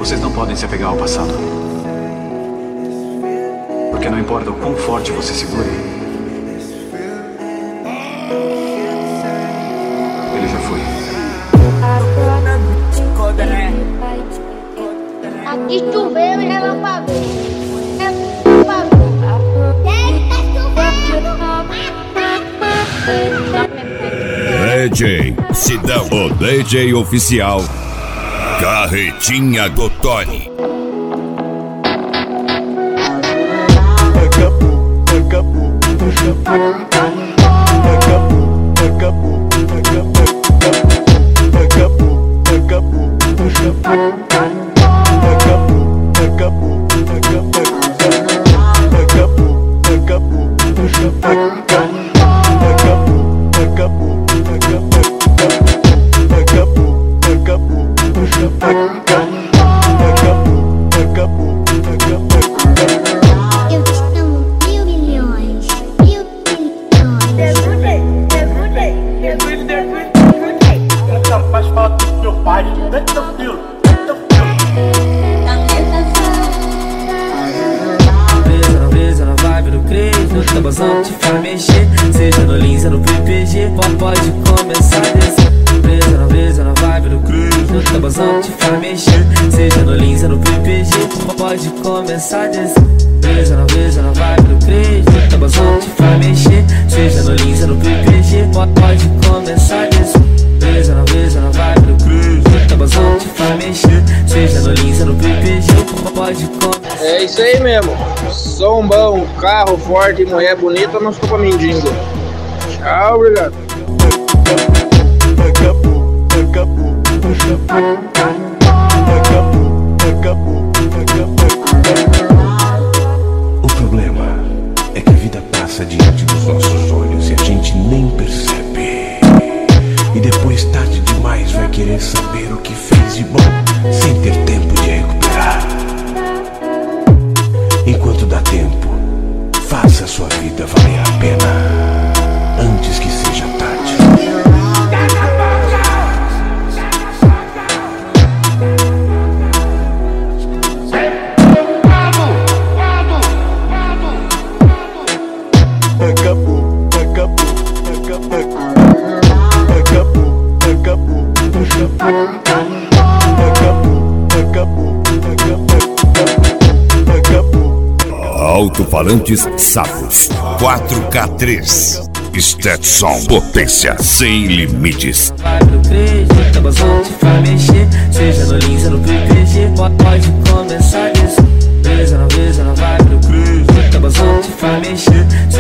Vocês não podem se apegar ao passado. Porque não importa o quão forte você segure, ele já foi. Aqui choveu e relampagou. DJ Sidão, o DJ oficial Carretinha do Tony. Presa na vibe do Cris, no tabuzão te faz mexer. Seja no Lins ou no PPG, pode começar a descer. Presa na vibe do Cris, no tabuzão te faz mexer. Seja no Lins ou no PPG, pode começar a descer. Presa na vibe do Cris, no tabuzão te faz mexer. Seja no Lins ou no PPG, pode começar a descer. Presa na vibe do Cris, no tabuzão te faz mexer. Seja no Lins ou no PPG, pode começar. É isso aí mesmo. Som bom, carro forte e mulher bonita não estou pra mendigo. Tchau, obrigado. O problema é que a vida passa diante dos nossos olhos e a gente nem percebe. E depois, tarde demais, vai querer saber o que fez de bom sem ter tempo de recuperar. Enquanto dá tempo, faça a sua vida valer a pena antes que seja tarde. Alto-falantes Savos 4K3 Stetson, potência sem limites. Vibe do Cris, no tabuzão te faz mexer. Seja no Lins ou no PPG, pode começar a descer. Presa na vibe do Cris, no tabuzão te faz mexer.